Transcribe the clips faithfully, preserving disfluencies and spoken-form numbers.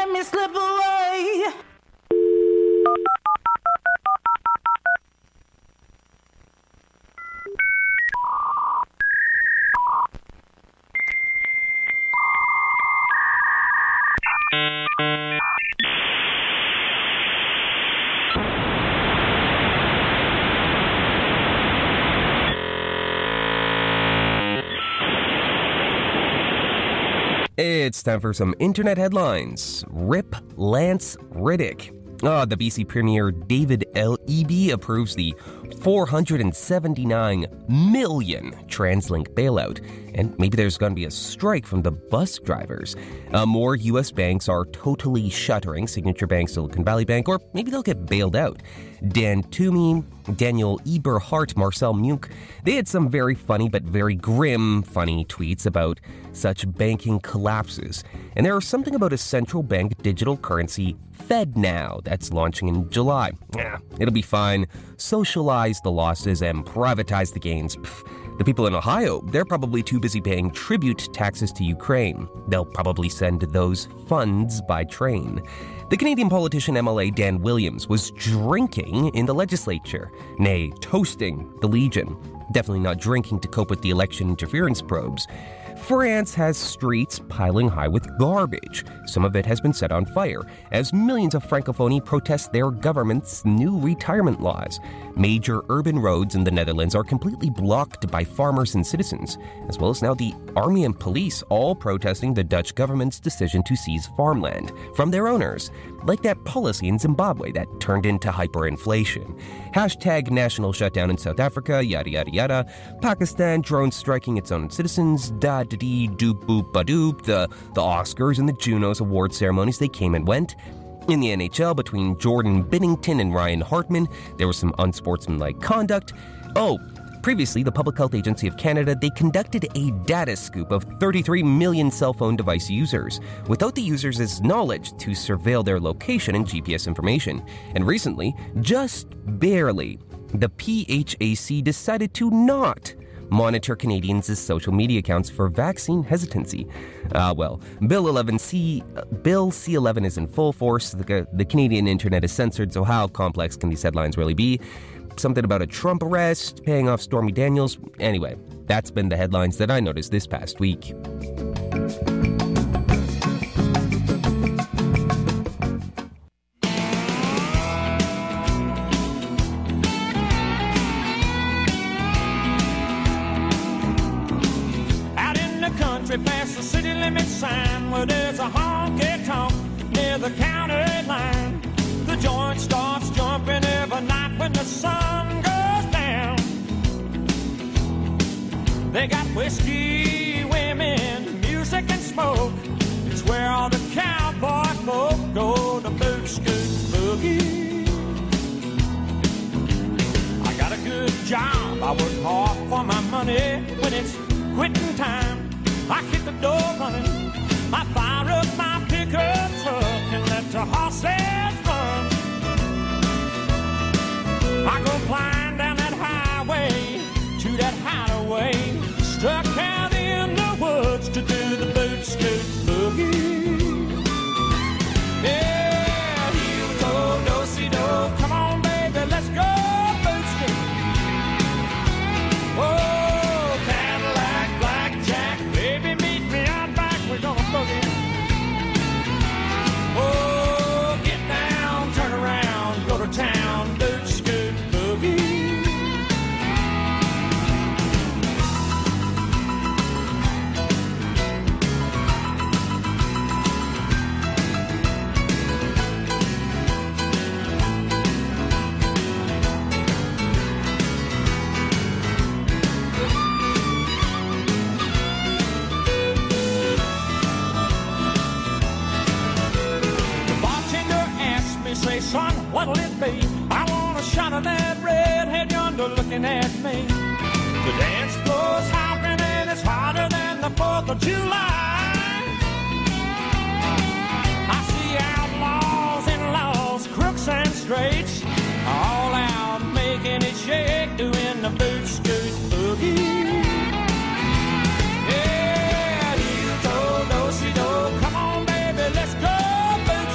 let me slip away. It's time for some internet headlines. Rip Lance Riddick. Oh, the B C Premier David L. Eby approves the four hundred seventy-nine million TransLink bailout. And maybe there's going to be a strike from the bus drivers. Uh, more U S banks are totally shuttering. Signature Bank, Silicon Valley Bank, or maybe they'll get bailed out. Dan Toomey, Daniel Eberhardt, Marcel Muke, they had some very funny but very grim funny tweets about such banking collapses. And there is something about a central bank digital currency, FedNow, that's launching in July. Yeah, it'll be fine. Socialize the losses and privatize the gains. Pfft. The people in Ohio, they're probably too busy paying tribute taxes to Ukraine. They'll probably send those funds by train. The Canadian politician M L A Dan Williams was drinking in the legislature, nay, toasting the Legion. Definitely not drinking to cope with the election interference probes. France has streets piling high with garbage. Some of it has been set on fire as millions of Francophonie protest their government's new retirement laws. Major urban roads in the Netherlands are completely blocked by farmers and citizens, as well as now the army and police all protesting the Dutch government's decision to seize farmland from their owners, like that policy in Zimbabwe that turned into hyperinflation. Hashtag national shutdown in South Africa, yada yada yada. Pakistan drones striking its own citizens, da da dee doop boop ba doop. The, the Oscars and the Junos award ceremonies, they came and went. In the N H L, between Jordan Binnington and Ryan Hartman, there was some unsportsmanlike conduct. Oh, previously, the Public Health Agency of Canada, they conducted a data scoop of thirty-three million cell phone device users, without the users' knowledge to surveil their location and G P S information. And recently, just barely, the P H A C decided to not monitor Canadians' social media accounts for vaccine hesitancy. Uh, well, Bill eleven C, uh, Bill C eleven is in full force. The, the Canadian internet is censored, so how complex can these headlines really be? Something about a Trump arrest, paying off Stormy Daniels. Anyway, that's been the headlines that I noticed this past week. Past the city limit sign where there's a honky-tonk near the county line. The joint starts jumping every night when the sun goes down. They got whiskey, women, music and smoke. It's where all the cowboy folk go to boot scoot boogie. I got a good job, I work hard for my money. When it's quitting time, I hit the door running, I fire up my pickup truck and let the horses run. I go flying down that highway to that hideaway, stuck out in the woods to do the boot scoot boogie. Yeah, heel-toe, do-si-do, come on baby, let's go boot scoot. Whoa. Oh, get down, turn around, go to town, boot scoot boogie. Say, son, what'll it be? I want a shot of that redhead yonder looking at me. The dance floor's hopping and it's hotter than the fourth of July. I see outlaws and laws, crooks and straights, all out making it shake, doing the boot scoot boogie. Yeah, heel-toe, do-si-do, come on baby, let's go boot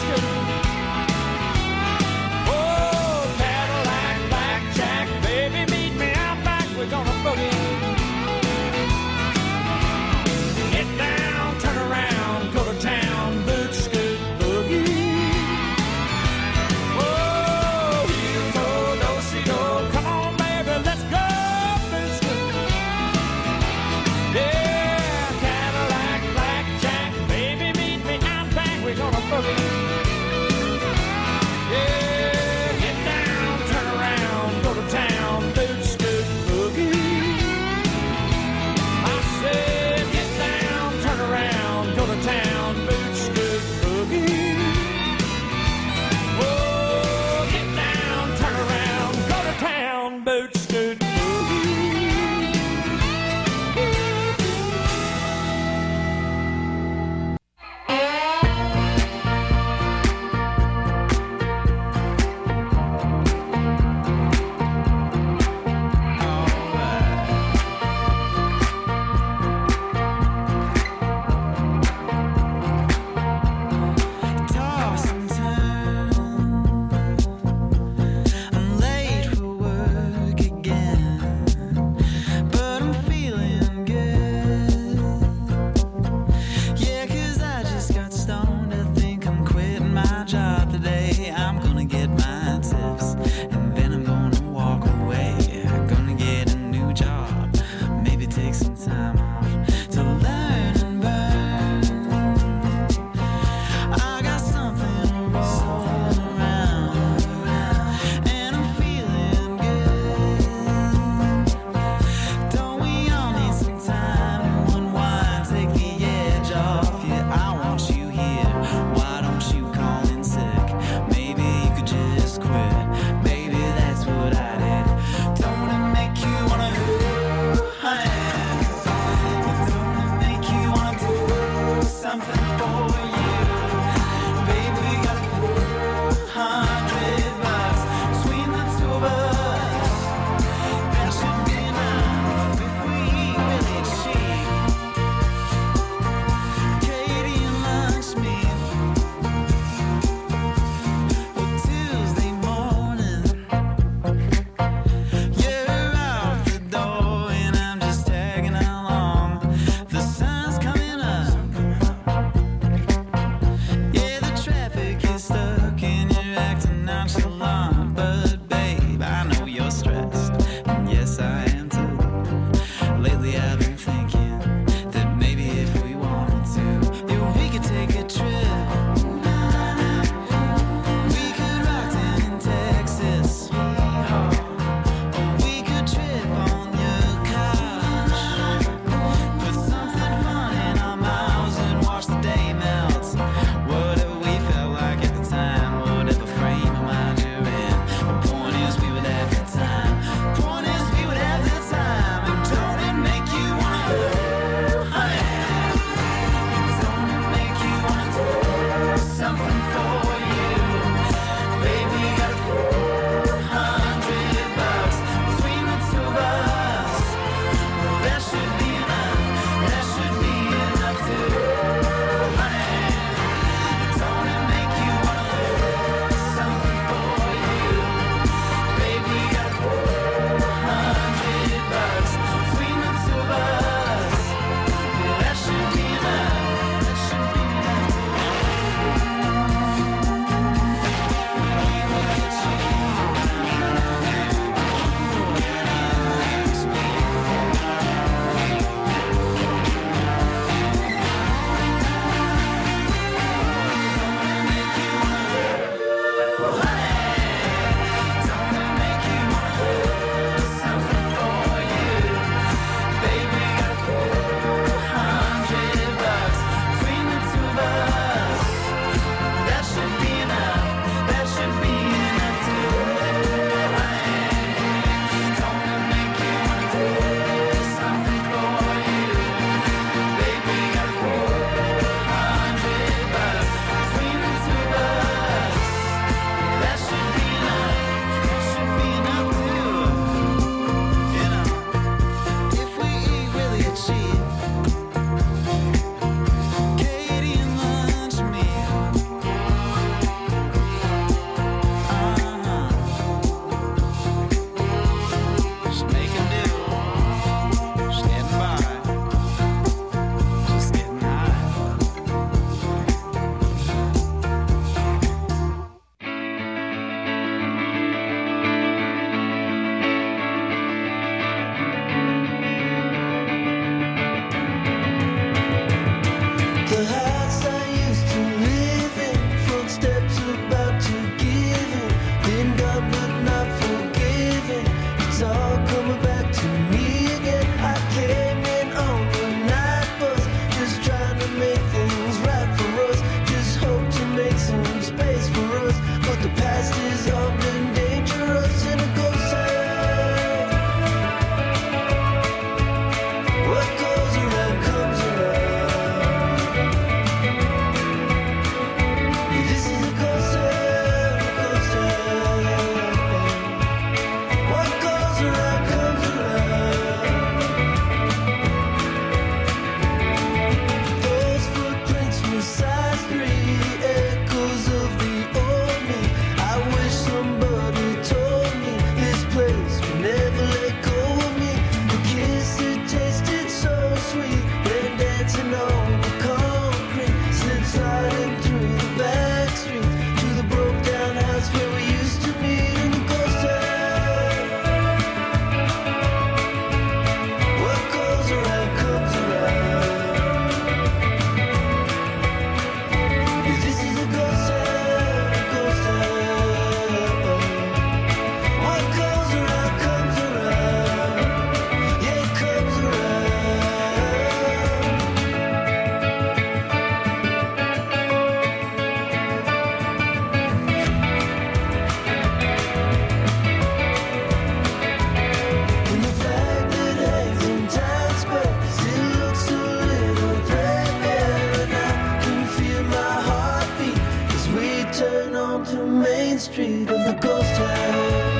turn onto Main Street of the ghost town.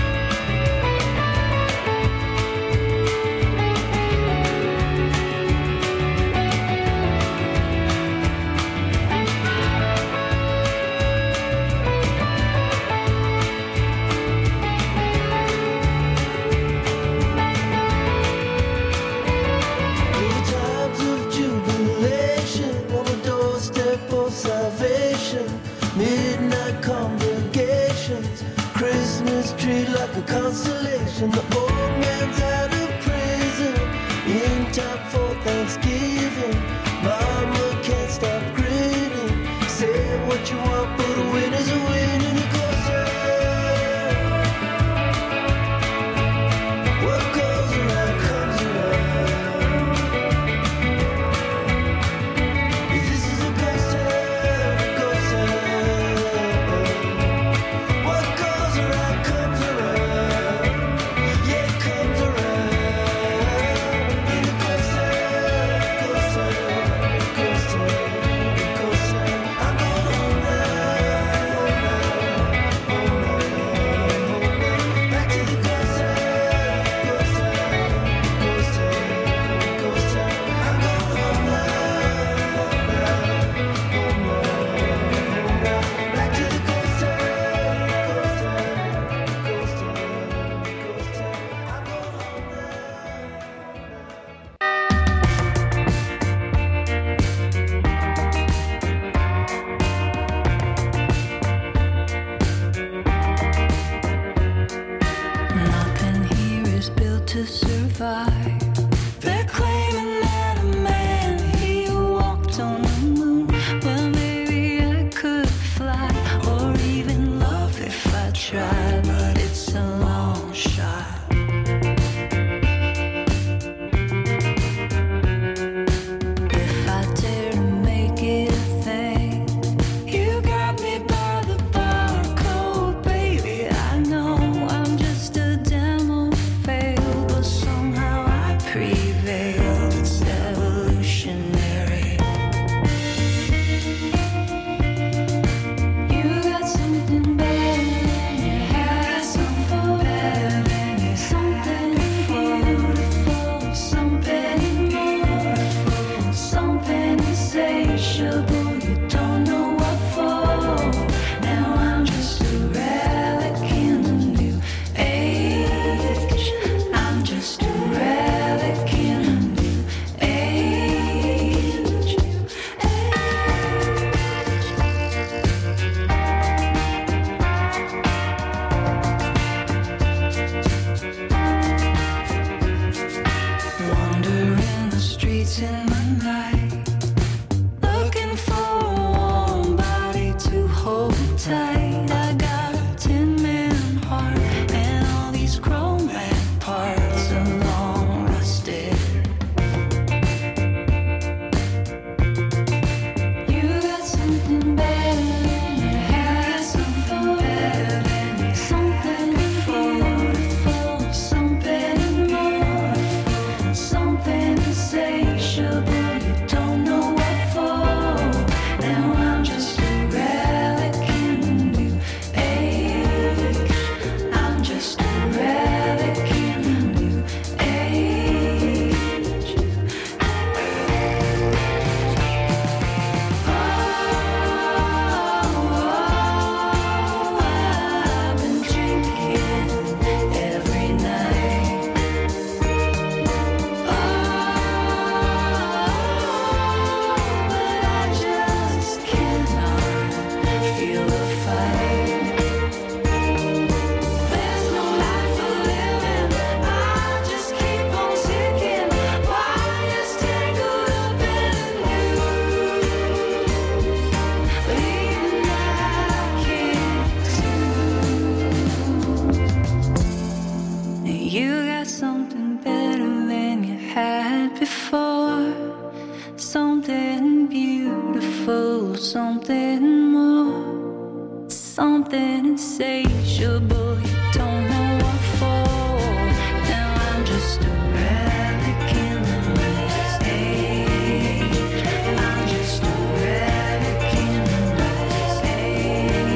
Midnight congregations, Christmas tree like a constellation. The old man's out of prison, in time for Thanksgiving. Mama can't stop grinning. Say what you want, but a win is a win, and it goes around. What goes around comes around. This is a ghost town, ghost town. To survive, they're claiming that a man he walked on the moon. Well, maybe I could fly or even love if I tried, but it's a long shot. If I dare to make it a thing, you got me by the barcode, baby. I know I'm just a demo fail. Somehow I prevailed, it's evolutionary. You got something better than you had, something better than you, something beautiful, something beautiful, something insatiable, you don't know what for. Now I'm just a relic in a new age. I'm just a relic in a new age. Wandering the streets in the night, looking for a warm body to hold tight. I got a tin-man heart and all these chrome-man parts are long rusted. You got something better than you had, something better than you, something beautiful, something beautiful, something insatiable, you don't know what for. Now I'm just a relic in a new age. I'm just a relic in a new age. Oh, I've been drinking every night. Oh, but I just cannot feel the fight. There's no life for living, I just keep on ticking. Why is tangled up in the news? But even I can't choose. You got something better than you had before, something beautiful, something more, something insatiable, you don't know what for. Now I'm just a relic in the new age. I'm just a relic in the new age.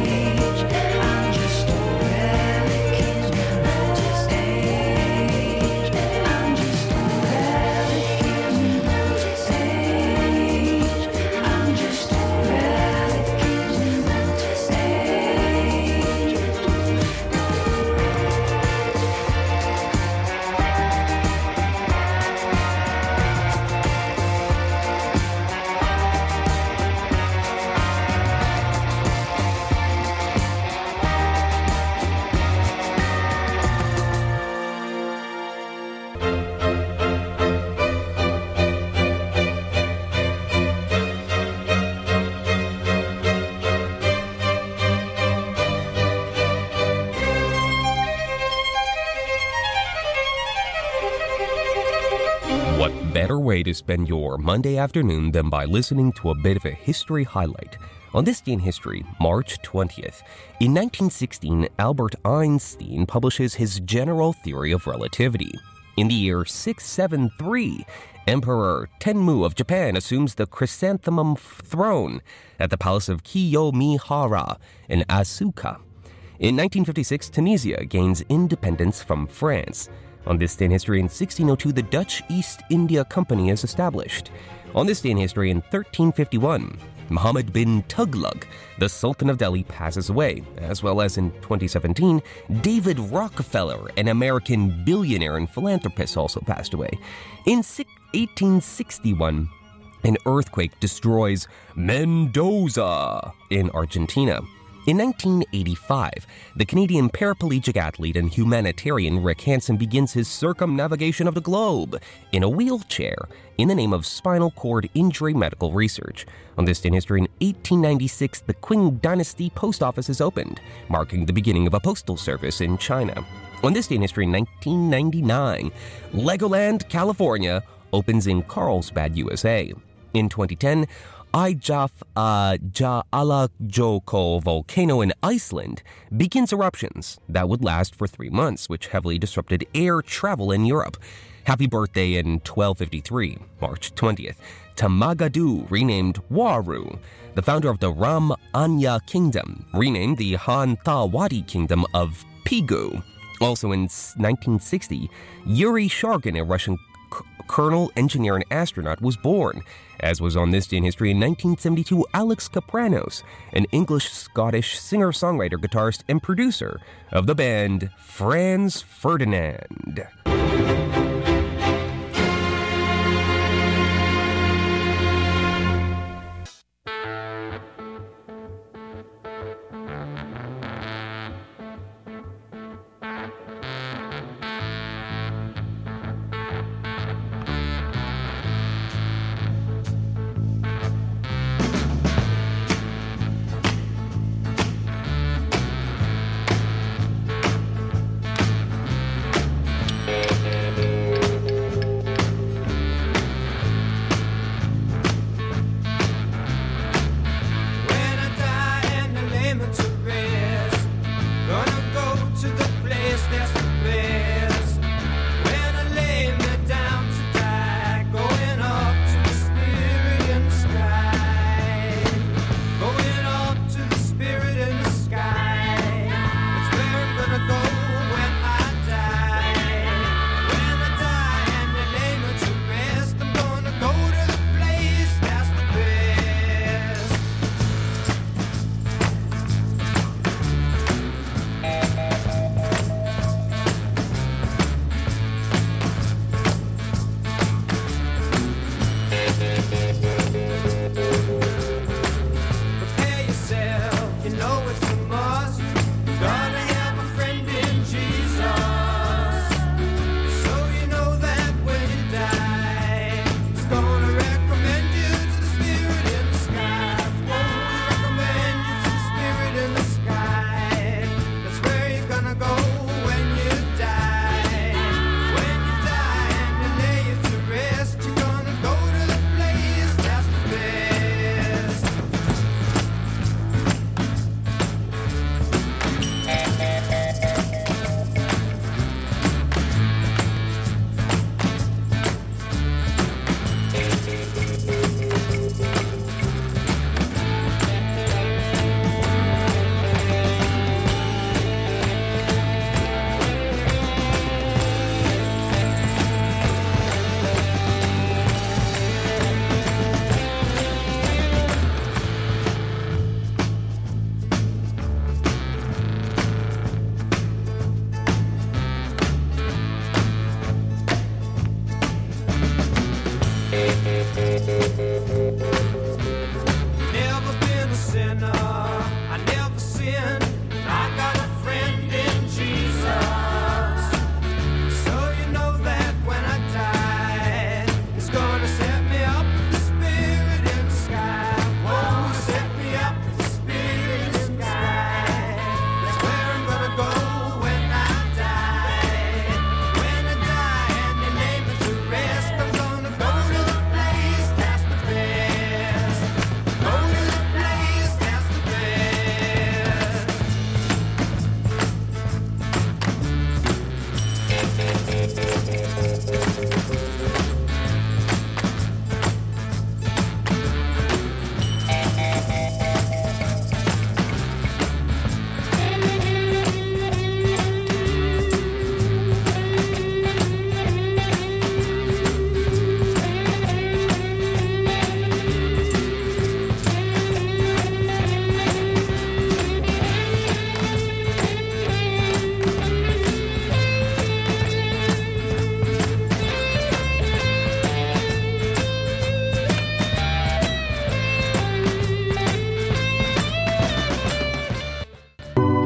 better way to spend your Monday afternoon than by listening to a bit of a history highlight. On this day in history, March twentieth, in nineteen sixteen, Albert Einstein publishes his general theory of relativity. In the year six seventy-three, Emperor Tenmu of Japan assumes the chrysanthemum throne at the palace of Kiyomihara in Asuka. In nineteen fifty-six, Tunisia gains independence from France. On this day in history, in sixteen oh two, the Dutch East India Company is established. On this day in history, in thirteen fifty-one, Muhammad bin Tughlaq, the Sultan of Delhi, passes away, as well as in twenty seventeen, David Rockefeller, an American billionaire and philanthropist, also passed away. In eighteen sixty-one, an earthquake destroys Mendoza in Argentina. In nineteen eighty-five, the Canadian paraplegic athlete and humanitarian Rick Hansen begins his circumnavigation of the globe in a wheelchair in the name of spinal cord injury medical research. On this day in history, in eighteen ninety-six, the Qing Dynasty Post Office is opened, marking the beginning of a postal service in China. On this day in history, in nineteen ninety-nine, Legoland, California, opens in Carlsbad, U S A. In twenty ten, Eyjaf uh, Jallakjoko volcano in Iceland begins eruptions that would last for three months, which heavily disrupted air travel in Europe. Happy birthday in twelve fifty-three, March twentieth. Tamagadu, renamed Waru, the founder of the Ram Anya Kingdom, renamed the Hantawadi Kingdom of Pigu. Also in nineteen sixty, Yuri Shargin, a Russian c- colonel, engineer, and astronaut, was born. As was on this day in history, in nineteen seventy-two, Alex Kapranos, an English-Scottish singer-songwriter, guitarist, and producer of the band Franz Ferdinand.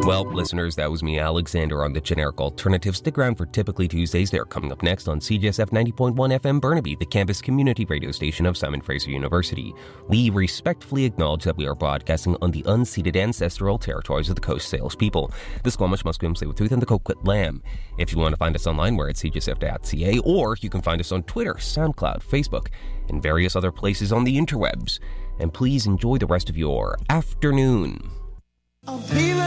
Well, listeners, that was me, Alexander, on the Generic Alternative. Stick around for Typically Tuesdays. They're coming up next on C J S F ninety point one F M Burnaby, the campus community radio station of Simon Fraser University. We respectfully acknowledge that we are broadcasting on the unceded ancestral territories of the Coast Salish people, the Squamish, Musqueam, Tsleil-Waututh, and the Coquitlam Lamb. If you want to find us online, we're at c j s f dot c a, or you can find us on Twitter, SoundCloud, Facebook, and various other places on the interwebs. And please enjoy the rest of your afternoon. I'll be right